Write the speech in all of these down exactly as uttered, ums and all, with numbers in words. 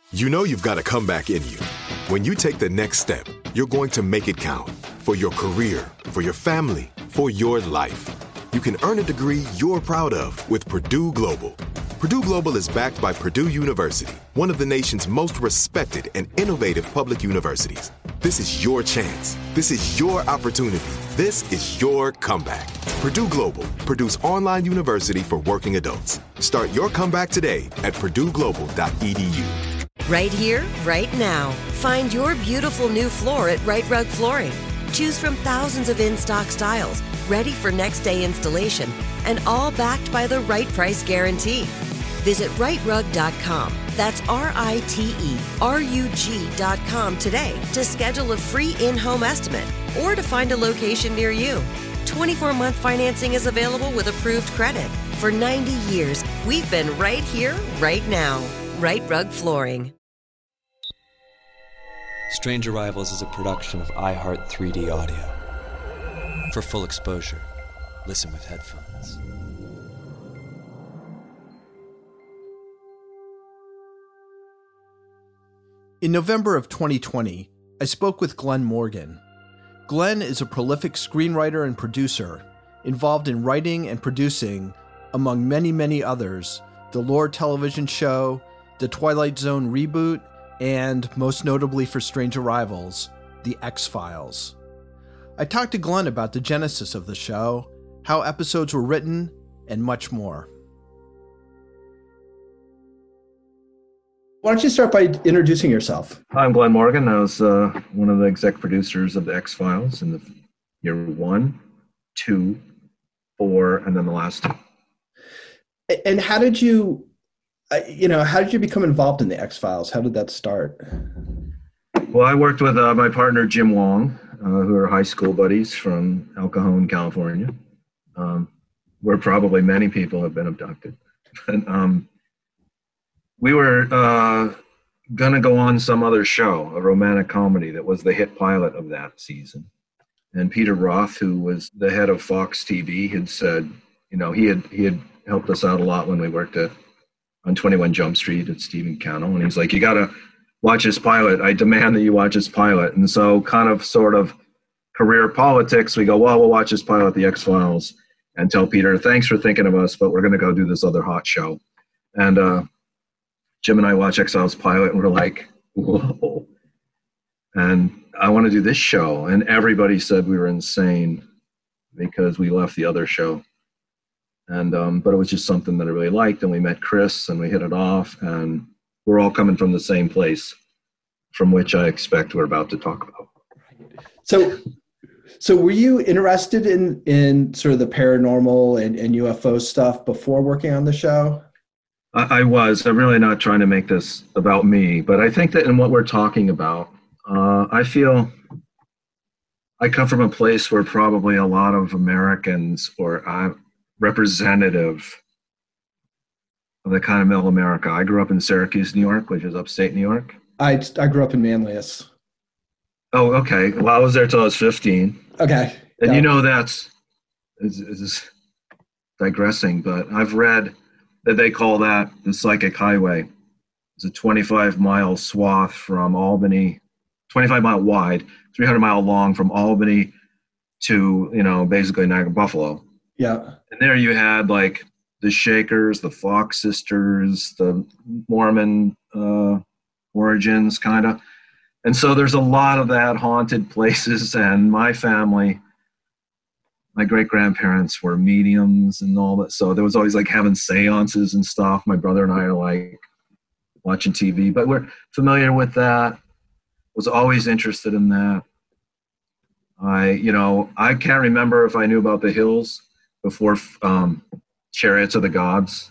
You know you've got a comeback in you. When you take the next step, you're going to make it count for your career, for your family, for your life. You can earn a degree you're proud of with Purdue Global. Purdue Global is backed by Purdue University, one of the nation's most respected and innovative public universities. This is your chance. This is your opportunity. This is your comeback. Purdue Global, Purdue's online university for working adults. Start your comeback today at purdue global dot e d u. Right here, right now. Find your beautiful new floor at Right Rug Flooring. Choose from thousands of in-stock styles, ready for next day installation, and all backed by the right price guarantee. Visit right rug dot com. That's R I T E R U G dot com today to schedule a free in-home estimate or to find a location near you. twenty-four month financing is available with approved credit. For ninety years, we've been right here, right now. Right Rug Flooring. Strange Arrivals is a production of iHeart three D Audio. For full exposure, listen with headphones. In November of twenty twenty, I spoke with Glenn Morgan. Glenn is a prolific screenwriter and producer, involved in writing and producing, among many, many others, the Lore television show, the Twilight Zone reboot, and, most notably for Strange Arrivals, The X-Files. I talked to Glenn about the genesis of the show, how episodes were written, and much more. Why don't you start by introducing yourself? Hi, I'm Glenn Morgan. I was uh, one of the exec producers of The X-Files in the year one, two, four, and then the last two. And how did you, uh, you know, how did you become involved in The X-Files? How did that start? Well, I worked with uh, my partner, Jim Wong, uh, who are high school buddies from El Cajon, California, um, where probably many people have been abducted. But, um, we were uh, going to go on some other show, a romantic comedy that was the hit pilot of that season. And Peter Roth, who was the head of Fox T V, had said, you know, he had he had helped us out a lot when we worked at on twenty-one Jump Street at Stephen Cannell. And he's like, you got to watch this pilot. I demand that you watch this pilot. And so kind of sort of career politics, we go, well, we'll watch this pilot, The X-Files, and tell Peter, thanks for thinking of us, but we're going to go do this other hot show. And uh, Jim and I watch X-Files pilot, and we're like, whoa. And I want to do this show. And everybody said we were insane because we left the other show. And um, but it was just something that I really liked. And we met Chris, and we hit it off. And we're all coming from the same place, from which I expect we're about to talk about. So, so were you interested in, in sort of the paranormal and, and U F O stuff before working on the show? I was. I'm really not trying to make this about me, but I think that in what we're talking about, uh, I feel I come from a place where probably a lot of Americans or uh, representative of the kind of middle America. I grew up in Syracuse, New York, which is upstate New York. I, I grew up in Manlius. Oh, okay. Well, I was there till I was fifteen. Okay. And yeah. you know that's is, is digressing, but I've read that they call that the Psychic Highway. It's a twenty-five mile swath from Albany, twenty-five mile wide, three hundred mile long from Albany to, you know, basically Niagara, Buffalo. Yeah. And there you had like the Shakers, the Fox sisters, the Mormon uh, origins kind of. And so there's a lot of that haunted places, and my family, my great-grandparents were mediums and all that. So there was always like having seances and stuff. My brother and I are like watching T V, but we're familiar with that. Was always interested in that. I, you know, I can't remember if I knew about The Hills before um, Chariots of the Gods.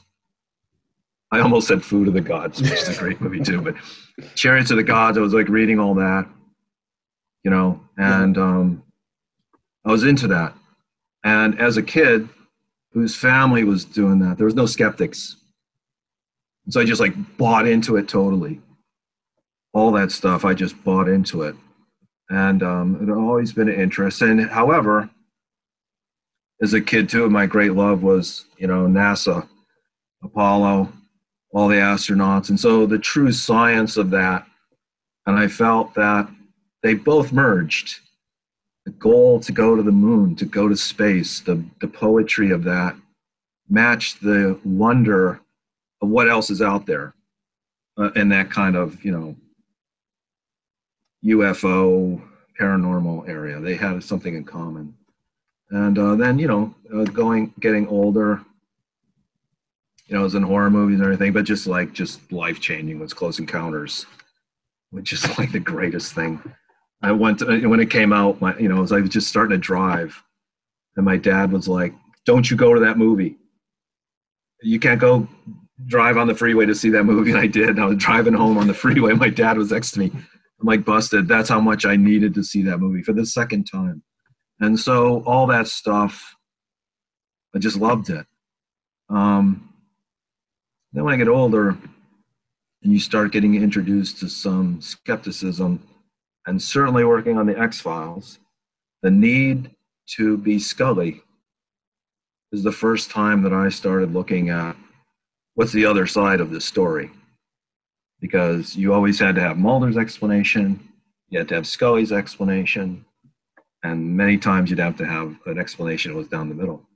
I almost said Food of the Gods, which is a great movie too, but Chariots of the Gods, I was like reading all that, you know, and um, I was into that. And as a kid whose family was doing that, there was no skeptics. So I just like bought into it totally. All that stuff, I just bought into it. And um, it had always been an interest. And however, as a kid too, my great love was, you know, NASA, Apollo, all the astronauts. And so the true science of that, and I felt that they both merged. The goal to go to the moon, to go to space, the, the poetry of that matched the wonder of what else is out there uh, in that kind of, you know, U F O, paranormal area. They had something in common. And uh, then, you know, uh, going, getting older, you know, it was in horror movies and everything, but just like, just life-changing was Close Encounters, which is like the greatest thing. I went to, when it came out, my, you know, as I was just starting to drive, and my dad was like, "Don't you go to that movie. You can't go drive on the freeway to see that movie." And I did. And I was driving home on the freeway. My dad was next to me. I'm like, busted. That's how much I needed to see that movie for the second time. And so all that stuff, I just loved it. Um, then when I get older and you start getting introduced to some skepticism, and certainly working on the X-Files, the need to be Scully is the first time that I started looking at what's the other side of this story. Because you always had to have Mulder's explanation, you had to have Scully's explanation, and many times you'd have to have an explanation that was down the middle.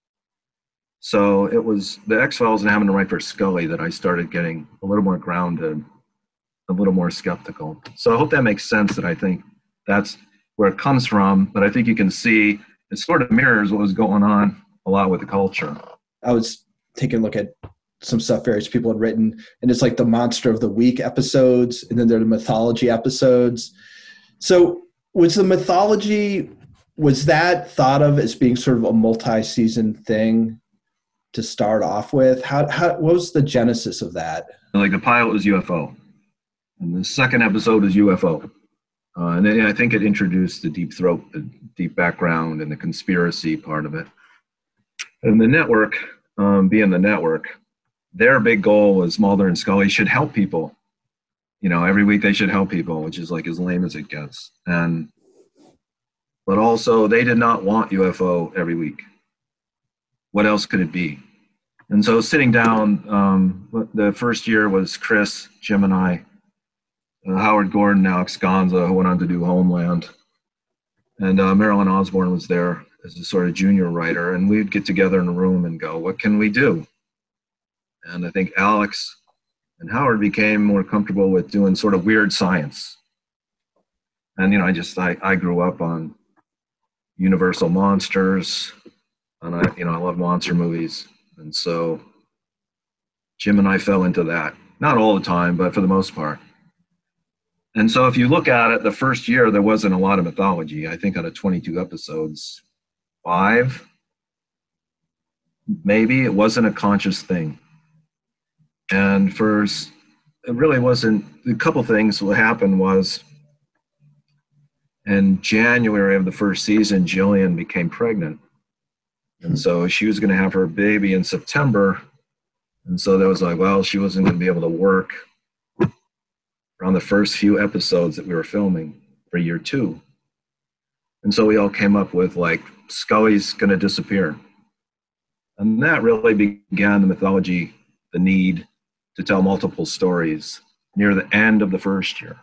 So it was the X-Files and having to write for Scully that I started getting a little more grounded, a little more skeptical. So I hope that makes sense, that I think that's where it comes from, but I think you can see it sort of mirrors what was going on a lot with the culture. I was taking a look at some stuff various people had written, and it's like the Monster of the Week episodes, and then there are the mythology episodes. So was the mythology, was that thought of as being sort of a multi-season thing to start off with? How, how what was the genesis of that? Like the pilot was U F O, and the second episode is U F O. Uh, and then I think it introduced the deep throat, the deep background, and the conspiracy part of it. And the network, um, being the network, their big goal was Mulder and Scully should help people. You know, every week they should help people, which is like as lame as it gets. And but also they did not want U F O every week. What else could it be? And so sitting down, um, the first year was Chris, Jim, and I. Uh, Howard Gordon, Alex Gonza, who went on to do Homeland. And uh, Marilyn Osborne was there as a sort of junior writer. And we'd get together in a room and go, what can we do? And I think Alex and Howard became more comfortable with doing sort of weird science. And, you know, I just, I, I grew up on Universal monsters. And I, you know, I love monster movies. And so Jim and I fell into that. Not all the time, but for the most part. And so if you look at it, the first year, there wasn't a lot of mythology. I think out of twenty-two episodes, five, maybe, it wasn't a conscious thing. And for, it really wasn't, a couple things what happened was, in January of the first season, Jillian became pregnant. And so she was going to have her baby in September. And so that was like, well, she wasn't going to be able to work around the first few episodes that we were filming for year two. And so we all came up with like, Scully's going to disappear. And that really began the mythology, the need to tell multiple stories near the end of the first year.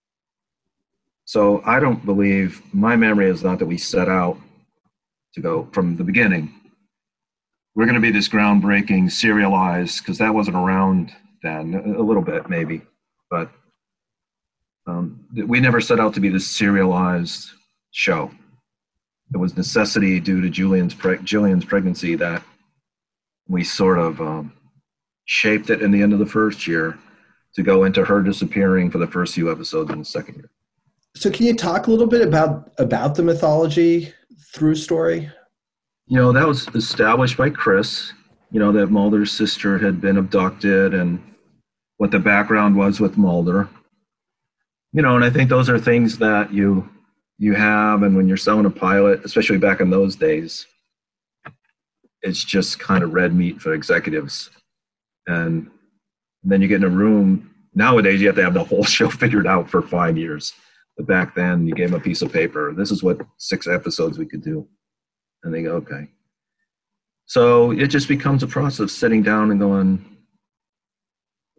So I don't believe, my memory is not that we set out to go from the beginning. We're going to be this groundbreaking serialized, because that wasn't around then, a little bit maybe, but um, we never set out to be this serialized show. It was necessity due to Julian's, pre- Jillian's pregnancy that we sort of um, shaped it in the end of the first year to go into her disappearing for the first few episodes in the second year. So can you talk a little bit about, about the mythology through story? You know, that was established by Chris, you know, that Mulder's sister had been abducted and what the background was with Mulder. You know, and I think those are things that you you have, and when you're selling a pilot, especially back in those days, it's just kind of red meat for executives. And then you get in a room, nowadays you have to have the whole show figured out for five years. But back then you gave them a piece of paper. This is what six episodes we could do. And they go, okay. So it just becomes a process of sitting down and going,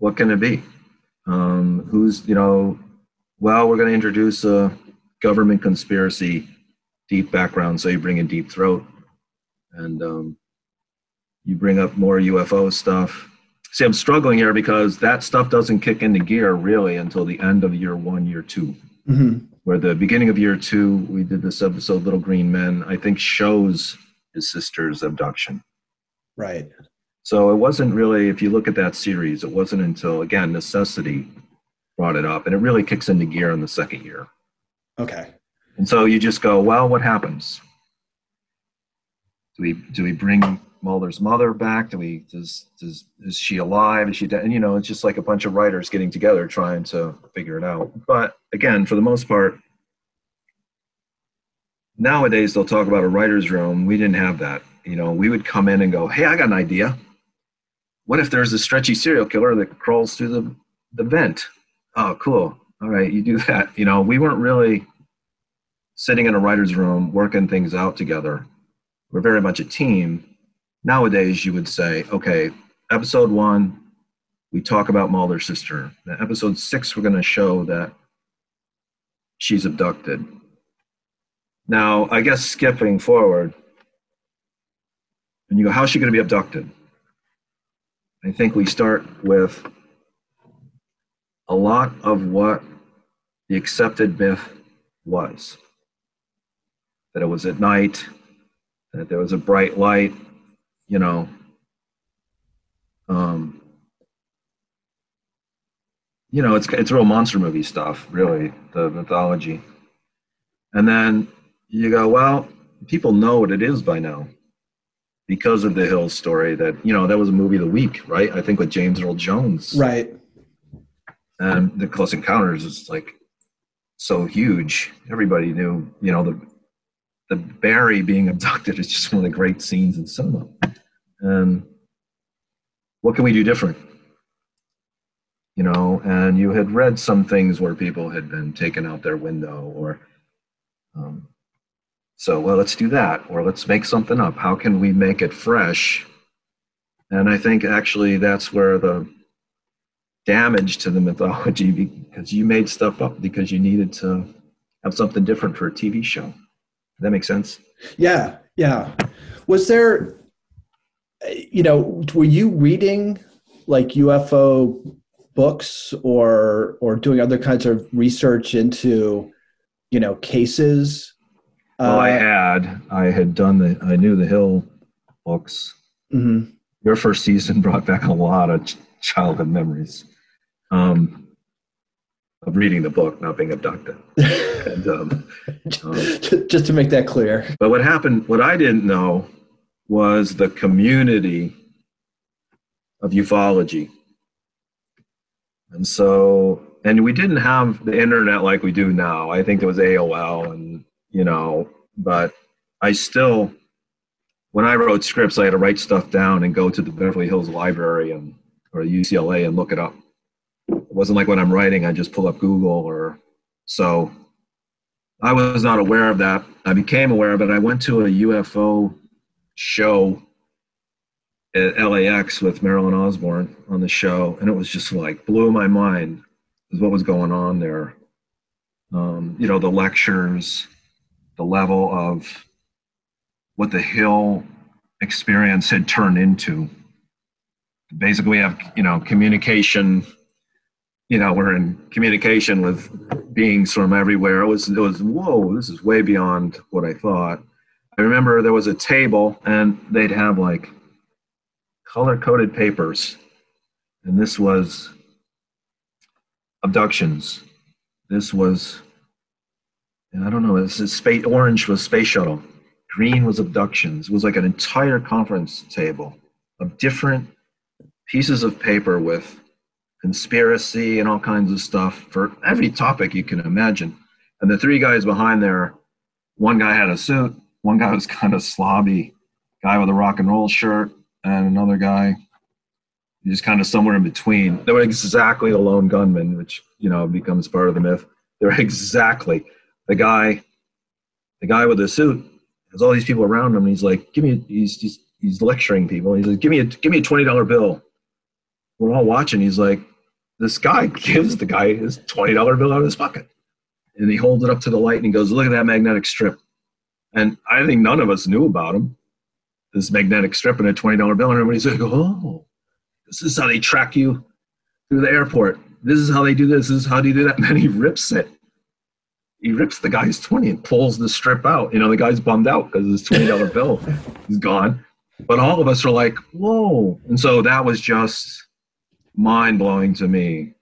what can it be? Um, who's, you know, well, we're going to introduce a government conspiracy, deep background. So you bring in Deep Throat, and um, you bring up more U F O stuff. See, I'm struggling here because that stuff doesn't kick into gear really until the end of year one, year two. Mm-hmm. Where the beginning of year two, we did this episode, Little Green Men, I think shows his sister's abduction. Right. So it wasn't really, if you look at that series, it wasn't until, again, necessity brought it up. And it really kicks into gear in the second year. Okay. And so you just go, well, what happens? Do we do we bring Mulder's mother back? Do we, does, does, is she alive? Is she dead? And, you know, it's just like a bunch of writers getting together trying to figure it out. But again, for the most part, nowadays they'll talk about a writer's room. We didn't have that. You know, we would come in and go, hey, I got an idea. What if there's a stretchy serial killer that crawls through the, the vent? Oh, cool. All right, you do that. You know, we weren't really sitting in a writer's room working things out together. We're very much a team. Nowadays, you would say, okay, episode one, we talk about Mulder's sister. Now, episode six, we're going to show that she's abducted. Now, I guess skipping forward, and you go, how's she going to be abducted? I think we start with a lot of what the accepted myth was. That it was at night, that there was a bright light, you know, um, you know, it's it's real monster movie stuff, really, the mythology. And then you go, well, people know what it is by now because of the Hill story that, you know, that was a movie of the week, right? I think with James Earl Jones. Right. And the Close Encounters is like so huge. Everybody knew, you know, the the Barry being abducted is just one of the great scenes in cinema. And what can we do different? You know, and you had read some things where people had been taken out their window, or um, so, well, let's do that, or let's make something up. How can we make it fresh? And I think actually that's where the damage to the mythology, because you made stuff up because you needed to have something different for a T V show. Does that make sense? Yeah, yeah. Was there, you know, were you reading like U F O books or or doing other kinds of research into, you know, cases? Well, uh, I had. I had done the, I knew the Hill books. Mm-hmm. Your first season brought back a lot of ch- childhood memories um, of reading the book, not being abducted. and, um, um, Just to make that clear. But what happened, what I didn't know was the community of ufology. And so, and we didn't have the internet like we do now. I think there was A O L and, you know, but I still, when I wrote scripts, I had to write stuff down and go to the Beverly Hills Library and or U C L A and look it up. It wasn't like when I'm writing, I just pull up Google or so. I was not aware of that. I became aware of it. I went to a U F O show at L A X with Marilyn Osborne on the show, and it was just like blew my mind with what was going on there. Um, you know, the lectures, the level of what the Hill experience had turned into. Basically, we have, you know, communication. You know, we're in communication with beings from everywhere. It was, it was, whoa, this is way beyond what I thought. I remember there was a table, and they'd have like color-coded papers, and this was abductions. This was, I don't know, this is space. Orange was space shuttle. Green was abductions. It was like an entire conference table of different pieces of paper with conspiracy and all kinds of stuff for every topic you can imagine. And the three guys behind there, one guy had a suit, one guy was kind of slobby, guy with a rock and roll shirt, and another guy just kind of somewhere in between. They were exactly the lone gunman, which, you know, becomes part of the myth. They were exactly the guy, the guy with the suit has all these people around him. And he's like, give me, he's, he's, he's lecturing people. He's like, give me a, give me a twenty dollar bill. We're all watching. He's like, this guy gives the guy his twenty dollar bill out of his pocket. And he holds it up to the light and he goes, look at that magnetic strip. And I think none of us knew about him, this magnetic strip and a twenty dollar bill. And everybody's like, oh, this is how they track you through the airport. This is how they do this. This is how they do that. And then he rips it. He rips the guy's twenty and pulls the strip out. You know, the guy's bummed out because his twenty dollar bill is gone. But all of us are like, whoa. And so that was just mind-blowing to me.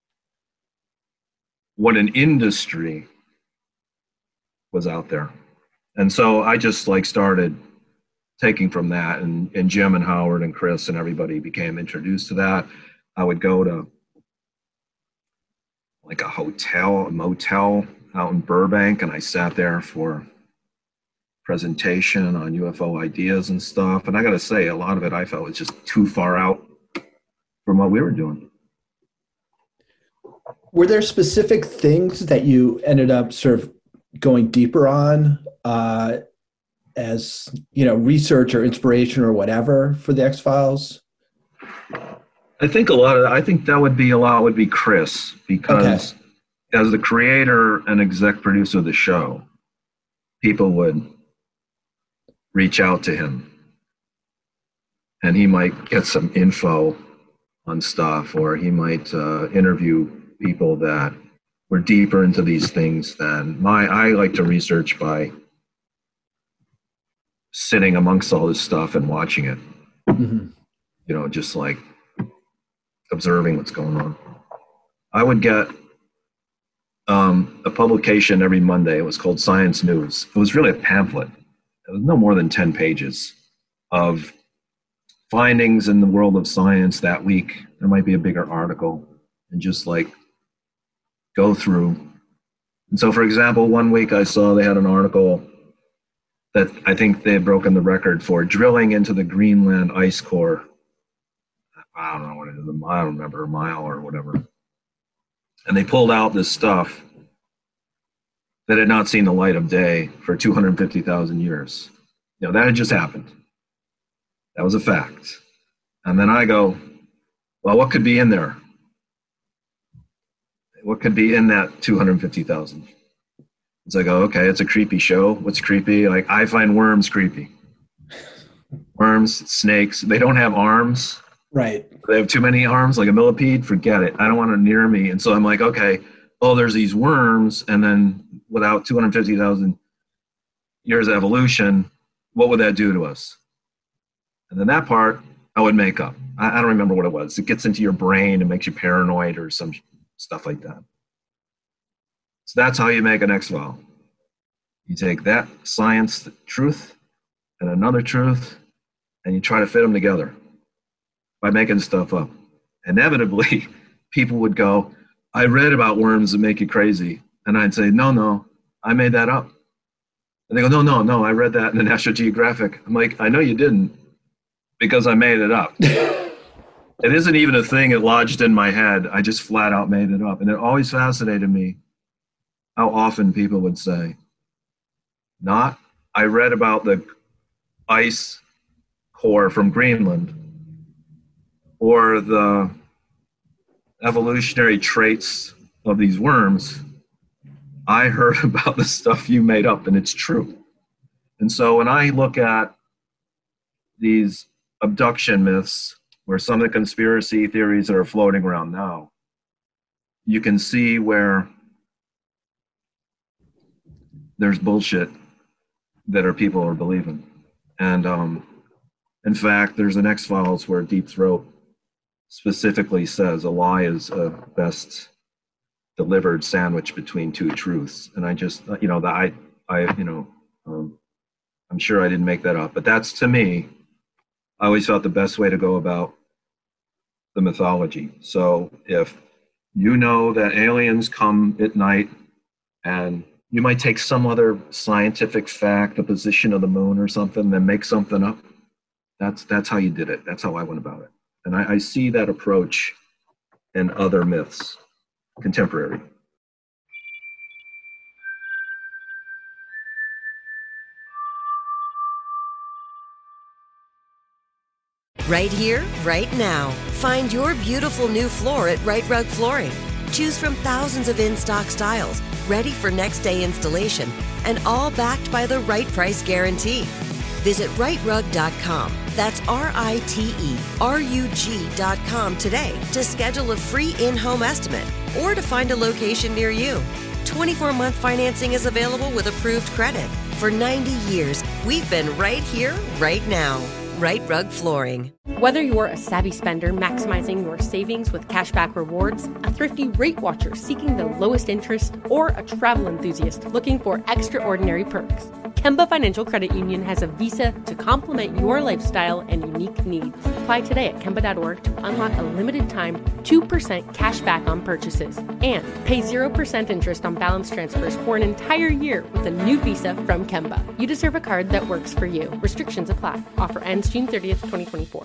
What an industry was out there. And so I just like started taking from that, and, and Jim and Howard and Chris and everybody became introduced to that. I would go to like a hotel, a motel out in Burbank, and I sat there for presentation on U F O ideas and stuff. And I got to say, a lot of it I felt was just too far out from what we were doing. Were there specific things that you ended up sort of going deeper on uh, as, you know, research or inspiration or whatever for the X-Files? I think a lot of, I think that would be a lot would be Chris, because okay. as the creator and exec producer of the show, people would reach out to him and he might get some info on stuff, or he might uh, interview people that were deeper into these things than my, I like to research by sitting amongst all this stuff and watching it, mm-hmm. you know, just like observing what's going on. I would get um, a publication every Monday. It was called Science News. It was really a pamphlet. It was no more than ten pages of findings in the world of science that week. There might be a bigger article, and just like go through. And so, for example, one week I saw they had an article that I think they had broken the record for drilling into the Greenland ice core. I don't know what it is, I don't remember, a mile or whatever. And they pulled out this stuff that had not seen the light of day for two hundred fifty thousand years. You know, that had just happened. That was a fact. And then I go, well, what could be in there? What could be in that two hundred fifty thousand? It's like, oh, okay, it's a creepy show. What's creepy? Like, I find worms creepy. Worms, snakes, they don't have arms. Right. They have too many arms, like a millipede, forget it. I don't want it near me. And so I'm like, okay, oh, there's these worms, and then without two hundred fifty thousand years of evolution, what would that do to us? And then that part I would make up. I, I don't remember what it was. It gets into your brain and makes you paranoid or some stuff like that. So that's how you make an X-File. You take that science truth and another truth, and you try to fit them together by making stuff up. Inevitably, people would go, I read about worms that make you crazy. And I'd say, no, no, I made that up. And they go, no, no, no, I read that in the National Geographic. I'm like, I know you didn't, because I made it up. It isn't even a thing that lodged in my head. I just flat out made it up. And it always fascinated me how often people would say, not, I read about the ice core from Greenland, or the evolutionary traits of these worms. I heard about the stuff you made up, and it's true. And so when I look at these abduction myths, or some of the conspiracy theories that are floating around now, you can see where there's bullshit that are people are believing. And um, in fact, there's an X-Files where Deep Throat specifically says a lie is a best delivered sandwich between two truths. And I just, you know, that I, I, you know, um, I'm sure I didn't make that up, but that's, to me, I always thought the best way to go about the mythology. So if you know that aliens come at night, and you might take some other scientific fact, the position of the moon or something, then make something up. That's that's how you did it. That's how I went about it. And I, I see that approach in other myths, contemporary. Right here, right now. Find your beautiful new floor at Right Rug Flooring. Choose from thousands of in-stock styles, ready for next day installation, and all backed by the right price guarantee. Visit right rug dot com. That's R I T E R U G dot com today to schedule a free in-home estimate or to find a location near you. twenty-four month financing is available with approved credit. For ninety years, we've been right here, right now. Right Rug Flooring. Whether you're a savvy spender maximizing your savings with cashback rewards, a thrifty rate watcher seeking the lowest interest, or a travel enthusiast looking for extraordinary perks, Kemba Financial Credit Union has a visa to complement your lifestyle and unique needs. Apply today at Kemba dot org to unlock a limited time two percent cash back on purchases and pay zero percent interest on balance transfers for an entire year with a new visa from Kemba. You deserve a card that works for you. Restrictions apply. Offer ends June thirtieth, twenty twenty-four.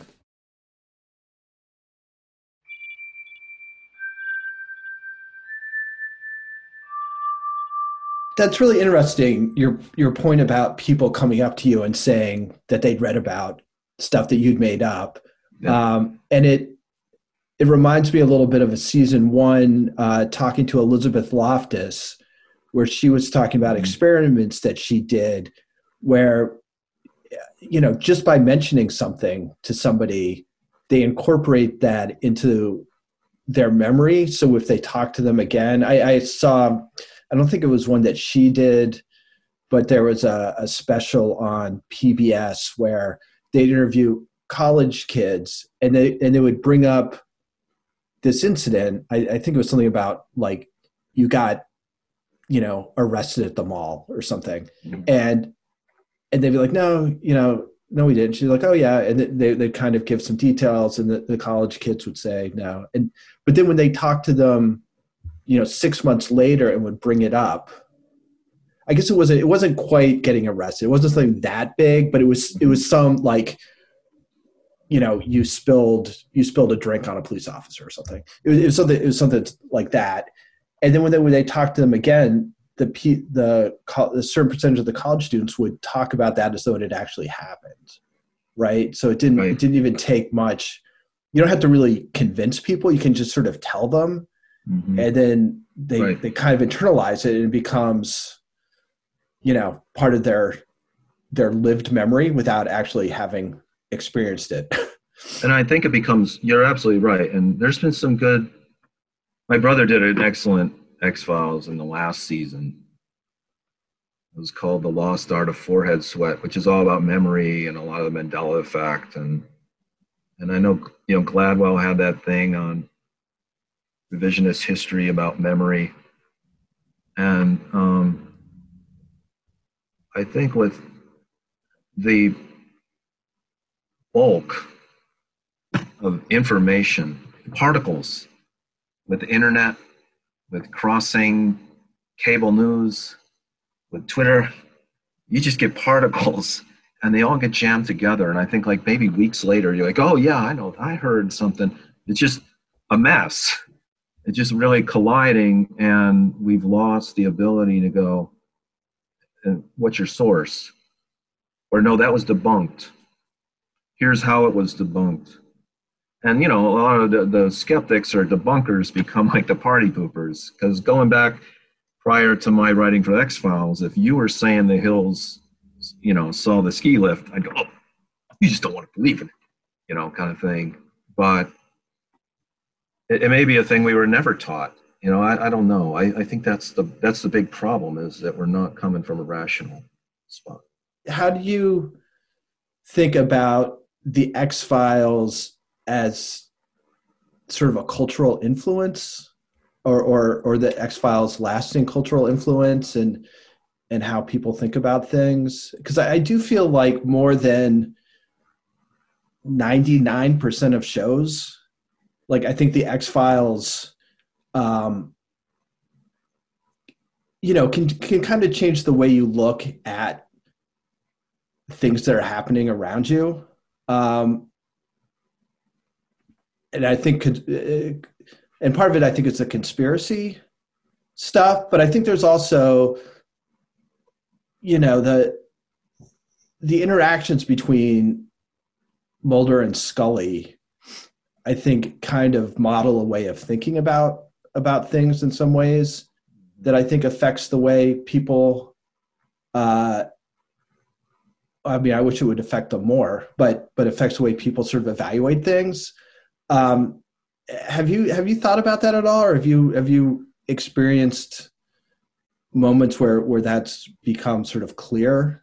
That's really interesting. Your your point about people coming up to you and saying that they'd read about stuff that you'd made up, yeah. um, and it it reminds me a little bit of a season one uh, talking to Elizabeth Loftus, where she was talking about mm-hmm. experiments that she did, where you know just by mentioning something to somebody, they incorporate that into their memory. So if they talk to them again, I, I saw. I don't think it was one that she did, but there was a, a special on P B S where they'd interview college kids and they and they would bring up this incident. I, I think it was something about like you got, you know, arrested at the mall or something. Mm-hmm. And and they'd be like, no, you know, no, we didn't. She's like, oh yeah. And they they'd kind of give some details and the, the college kids would say no. And but then when they talked to them, you know, six months later and would bring it up. I guess it wasn't, it wasn't quite getting arrested. It wasn't something that big, but it was, it was some like, you know, you spilled, you spilled a drink on a police officer or something. It was, it was something, it was something like that. And then when they, when they talked to them again, the, the, the certain percentage of the college students would talk about that as though it had actually happened. Right. So it didn't, right. it didn't even take much. You don't have to really convince people. You can just sort of tell them. Mm-hmm. And then they, right. they kind of internalize it and it becomes, you know, part of their, their lived memory without actually having experienced it. And I think it becomes, you're absolutely right. And there's been some good, my brother did an excellent X-Files in the last season. It was called The Lost Art of Forehead Sweat, which is all about memory and a lot of the Mandela effect. And, and I know, you know, Gladwell had that thing on revisionist history about memory. And um, I think with the bulk of information, particles, with the internet, with crossing cable news, with Twitter, you just get particles and they all get jammed together. And I think like maybe weeks later, you're like, oh yeah, I know, I heard something. It's just a mess. It's just really colliding, and we've lost the ability to go, what's your source? Or no, that was debunked. Here's how it was debunked. And, you know, a lot of the, the skeptics or debunkers become like the party poopers. Because going back prior to my writing for X-Files, if you were saying the Hills, you know, saw the ski lift, I'd go, oh, you just don't want to believe in it, you know, kind of thing. But It, it may be a thing we were never taught. You know, I, I don't know. I, I think that's the that's the big problem is that we're not coming from a rational spot. How do you think about the X-Files as sort of a cultural influence or or, or the X-Files lasting cultural influence and and how people think about things? Because I, I do feel like more than ninety-nine percent of shows, like I think the X-Files, um, you know, can can kind of change the way you look at things that are happening around you. Um, and I think, and part of it, I think it's the conspiracy stuff, but I think there's also, you know, the the interactions between Mulder and Scully, I think, kind of model a way of thinking about about things in some ways that I think affects the way people. Uh, I mean, I wish it would affect them more, but but affects the way people sort of evaluate things. Um, have you have you thought about that at all, or have you have you experienced moments where where that's become sort of clear?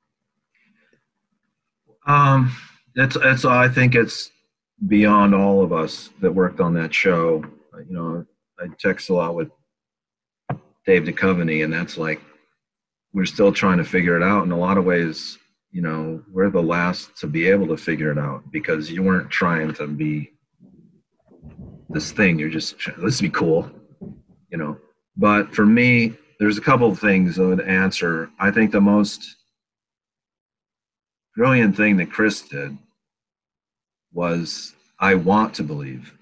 Um, it's it's I think it's beyond all of us that worked on that show. You know, I text a lot with Dave Duchovny, and that's like, we're still trying to figure it out in a lot of ways. You know, we're the last to be able to figure it out because you weren't trying to be this thing. You're just, let's be cool, you know. But for me, there's a couple of things I would answer. I think the most brilliant thing that Chris did was, I want to believe.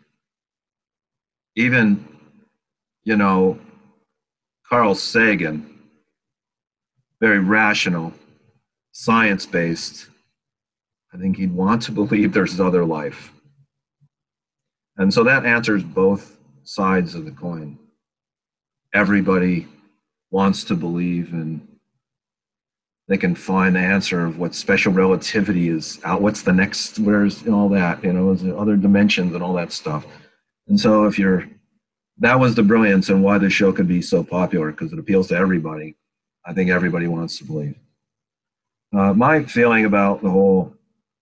Even, you know, Carl Sagan, very rational, science-based, I think he'd want to believe there's other life. And so that answers both sides of the coin. Everybody wants to believe, and they can find the answer of what special relativity is out, what's the next, where's, and all that, you know, is there other dimensions and all that stuff. And so if you're, that was the brilliance and why the show could be so popular, because it appeals to everybody. I think everybody wants to believe. Uh, my feeling about the whole,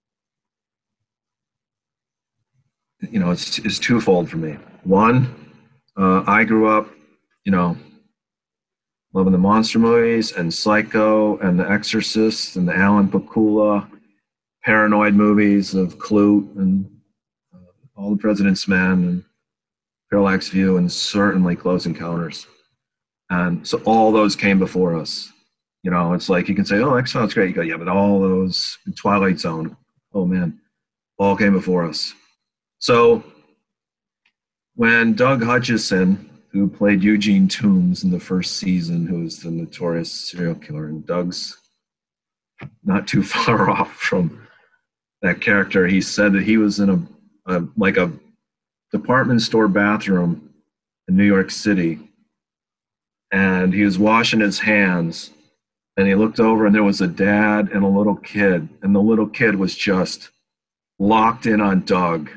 you know, it's, it's twofold for me. One, uh, I grew up, you know, loving the monster movies and Psycho and The Exorcist and the Alan Pakula paranoid movies of Clute and uh, All the President's Men and Parallax View and certainly Close Encounters. And so all those came before us. You know, it's like you can say, oh, X-Files great. You go, yeah, but all those, Twilight Zone, oh man, all came before us. So when Doug Hutchison, who played Eugene Toombs in the first season, who was the notorious serial killer, and Doug's not too far off from that character, he said that he was in a, a like a department store bathroom in New York City, and he was washing his hands, and he looked over and there was a dad and a little kid, and the little kid was just locked in on Doug.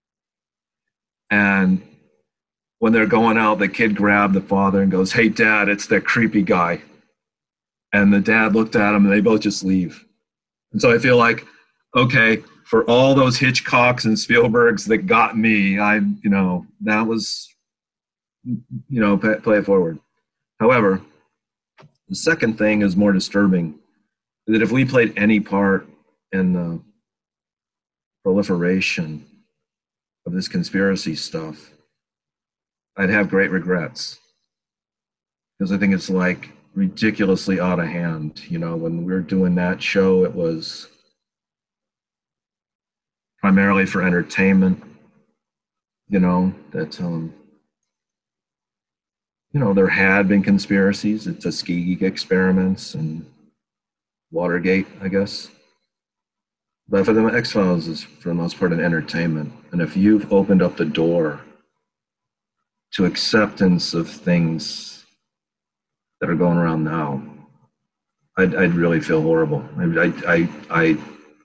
And when they're going out, the kid grabbed the father and goes, hey, Dad, it's that creepy guy. And the dad looked at him and they both just leave. And so I feel like, okay, for all those Hitchcocks and Spielbergs that got me, I, you know, that was, you know, play, play it forward. However, the second thing is more disturbing, that if we played any part in the proliferation of this conspiracy stuff, I'd have great regrets, because I think it's like ridiculously out of hand. You know, when we were doing that show, it was primarily for entertainment, you know, that, um, you know, there had been conspiracies, the Tuskegee experiments and Watergate, I guess. But for the X-Files is for the most part an entertainment. And if you've opened up the door to acceptance of things that are going around now, I'd, I'd really feel horrible. I, I, I, I,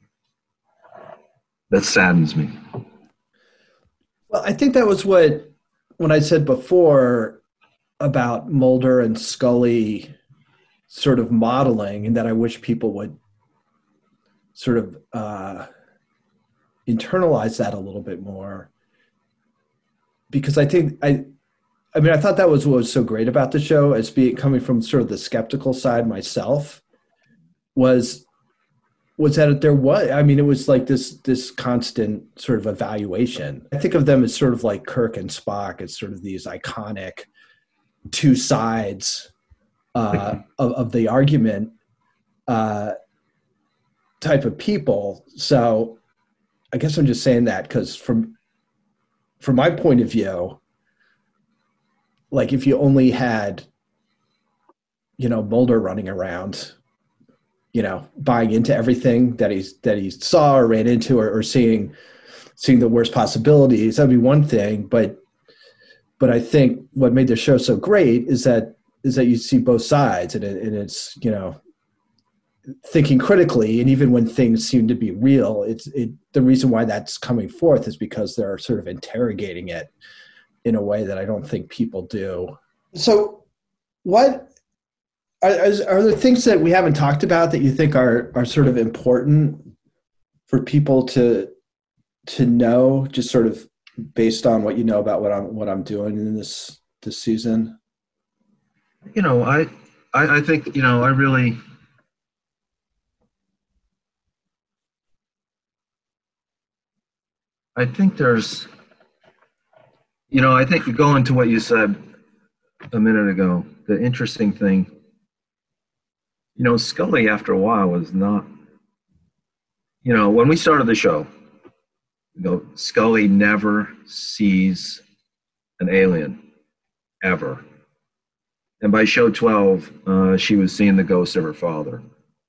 that saddens me. Well, I think that was what, when I said before about Mulder and Scully sort of modeling, and that I wish people would sort of uh, internalize that a little bit more. Because I think, I I mean, I thought that was what was so great about the show, as being coming from sort of the skeptical side myself, was was that there was, I mean, it was like this this constant sort of evaluation. I think of them as sort of like Kirk and Spock, as sort of these iconic two sides uh, of, of the argument uh, type of people. So I guess I'm just saying that because from from my point of view, like if you only had, you know, Mulder running around, you know, buying into everything that he's that he saw or ran into, or, or seeing seeing the worst possibilities. That'd be one thing, but but I think what made the show so great is that is that you see both sides, and, it, and it's, you know, thinking critically, and even when things seem to be real, it's it the reason why that's coming forth is because they're sort of interrogating it in a way that I don't think people do. So what are, are there things that we haven't talked about that you think are are sort of important for people to to know, just sort of based on what you know about what I'm what I'm doing in this this season? You know, I I, I think, you know, I really I think there's, you know, I think going to what you said a minute ago, the interesting thing, you know, Scully after a while was not, you know, when we started the show, you know, Scully never sees an alien, ever. And by show twelve, uh, she was seeing the ghost of her father.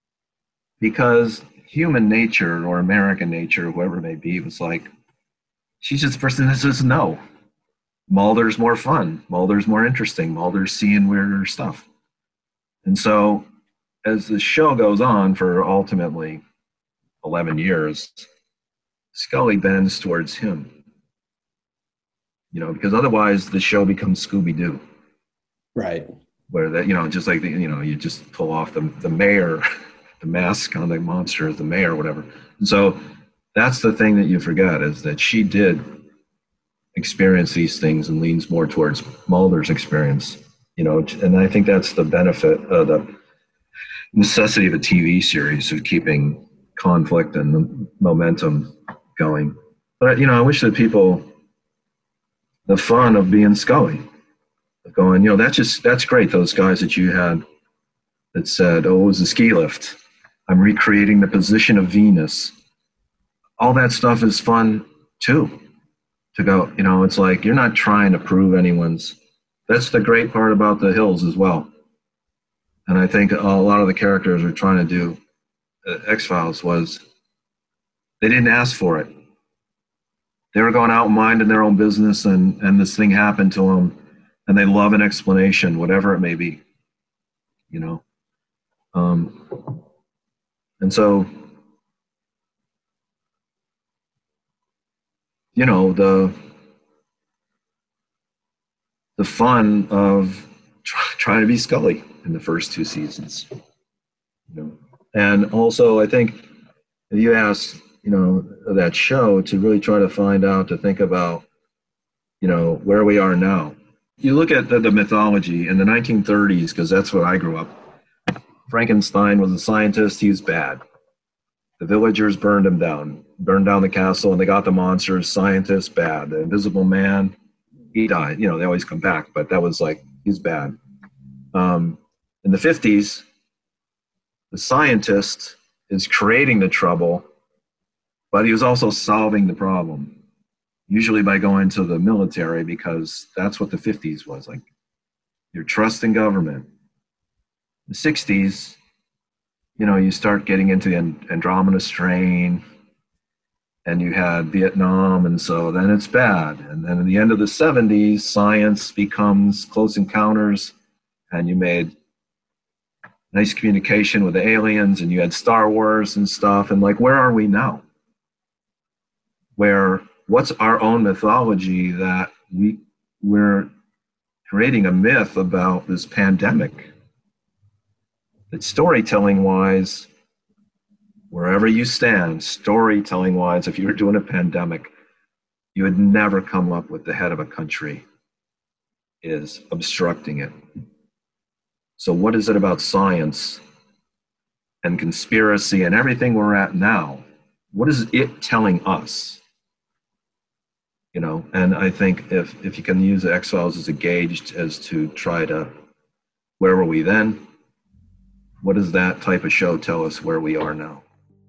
Because human nature, or American nature, whoever it may be, was like, she's just the person that says no. Mulder's more fun. Mulder's more interesting. Mulder's seeing weirder stuff. And so as the show goes on for ultimately eleven years, Scully bends towards him. You know, because otherwise the show becomes Scooby-Doo. Right. Where that, you know, just like, the, you know, you just pull off the, the mayor, the mask on the monster as the mayor or whatever. And so that's the thing that you forget, is that she did experience these things and leans more towards Mulder's experience, you know, and I think that's the benefit of the necessity of a T V series, of keeping conflict and the momentum going. But, you know, I wish that people, the fun of being Scully, of going, you know, that's just, that's great. Those guys that you had that said, oh, it was a ski lift. I'm recreating the position of Venus. All that stuff is fun too, to go, you know, it's like, you're not trying to prove anyone's, that's the great part about The Hills as well. And I think a lot of the characters are trying to do uh, X-Files was, they didn't ask for it. They were going out minding their own business, and, and this thing happened to them, and they love an explanation, whatever it may be, you know. Um, and so, you know, the the fun of try, trying to be Scully in the first two seasons, you know. And also, I think if you ask, you know, that show to really try to find out, to think about, you know, where we are now. You look at the, the mythology in the nineteen thirties, because that's what I grew up. Frankenstein was a scientist. He was bad. The villagers burned him down, burned down the castle, and they got the monsters. Scientist, bad. The Invisible Man, he died. You know, they always come back, but that was like, he's bad. Um, in the fifties, the scientist is creating the trouble, but he was also solving the problem, usually by going to the military, because that's what the fifties was like. You're trusting government. The sixties, you know, you start getting into the Andromeda Strain, and you had Vietnam, and so then it's bad. And then at the end of the seventies, science becomes Close Encounters, and you made nice communication with the aliens, and you had Star Wars and stuff. And like, where are we now? Where, what's our own mythology that we, we're creating a myth about this pandemic? That storytelling-wise, wherever you stand, storytelling-wise, if you were doing a pandemic, you would never come up with the head of a country is obstructing it. So what is it about science and conspiracy and everything we're at now? What is it telling us? You know, and I think if, if you can use the X-Files as a gauge as to try to, where were we then? What does that type of show tell us where we are now?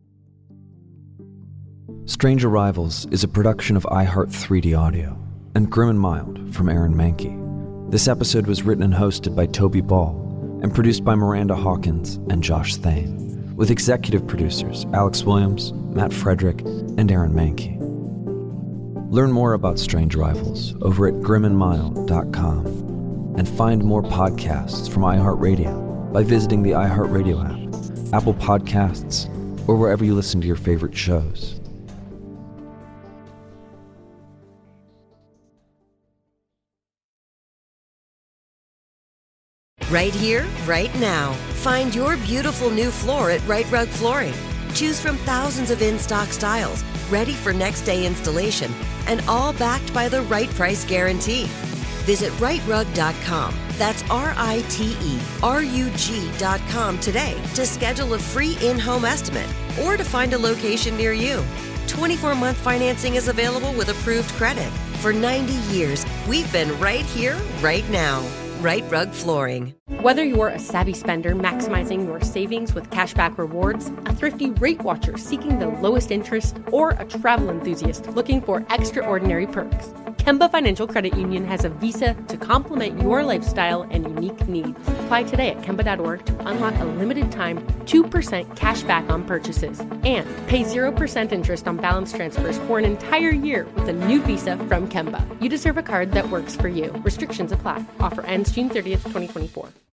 Strange Arrivals is a production of iHeart three D Audio and Grim and Mild from Aaron Mahnke. This episode was written and hosted by Toby Ball and produced by Miranda Hawkins and Josh Thane. with executive producers Alex Williams, Matt Frederick, and Aaron Mankey. Learn more about Strange Rivals over at grim and mile dot com and find more podcasts from iHeartRadio by visiting the iHeartRadio app, Apple Podcasts, or wherever you listen to your favorite shows. Right here, right now. Find your beautiful new floor at Right Rug Flooring. Choose from thousands of in-stock styles, ready for next day installation, and all backed by the right price guarantee. Visit right rug dot com. That's R I T E R U G dot com today to schedule a free in-home estimate or to find a location near you. twenty-four month financing is available with approved credit. For ninety years, we've been right here, right now. Right Rug Flooring. Whether you're a savvy spender maximizing your savings with cashback rewards, a thrifty rate watcher seeking the lowest interest, or a travel enthusiast looking for extraordinary perks, Kemba Financial Credit Union has a visa to complement your lifestyle and unique needs. Apply today at kemba dot org to unlock a limited time two percent cash back on purchases and pay zero percent interest on balance transfers for an entire year with a new visa from Kemba. You deserve a card that works for you. Restrictions apply. Offer ends June thirtieth, twenty twenty-four.